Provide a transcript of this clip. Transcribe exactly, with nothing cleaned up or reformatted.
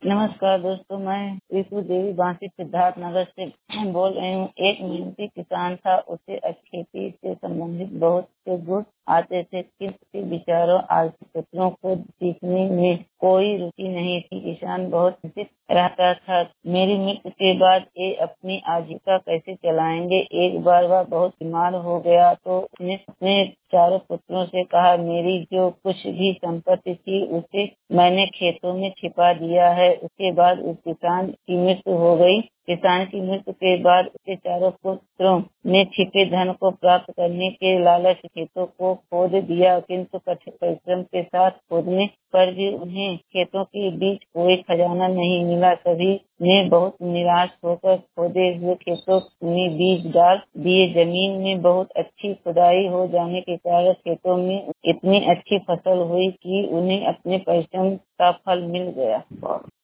नमस्कार दोस्तों, मैं रितु देवी बांसी सिद्धार्थ नगर से बोल रही हूँ। एक मेहनती किसान था। उसे खेती से संबंधित बहुत से गुण आते थे, किंतु विचारों आर्थिक सूत्रों को सीखने में कोई रुचि नहीं थी। किसान बहुत चिंतित रहता था, मेरी मृत्यु के बाद ये अपनी आजीविका कैसे चलाएंगे। एक बार वह बहुत बीमार हो गया तो उसने अपने चारों पुत्रों से कहा, मेरी जो कुछ भी संपत्ति थी उसे मैंने खेतों में छिपा दिया है। उसके बाद उस किसान की मृत्यु हो गई। किसान की मृत्यु के बाद उसके चारों पुत्रों ने छिपे धन को प्राप्त करने के लालच खेतों को खोद दिया, किंतु कठिन परिश्रम के साथ खोदने पर भी उन्हें खेतों के बीच कोई खजाना नहीं मिला। सभी ने बहुत निराश होकर खोदे हुए खेतों में बीज डाल दिए। जमीन में बहुत अच्छी खुदाई हो जाने के कारण खेतों में इतनी अच्छी फसल हुई कि उन्हें अपने परिश्रम का फल मिल गया।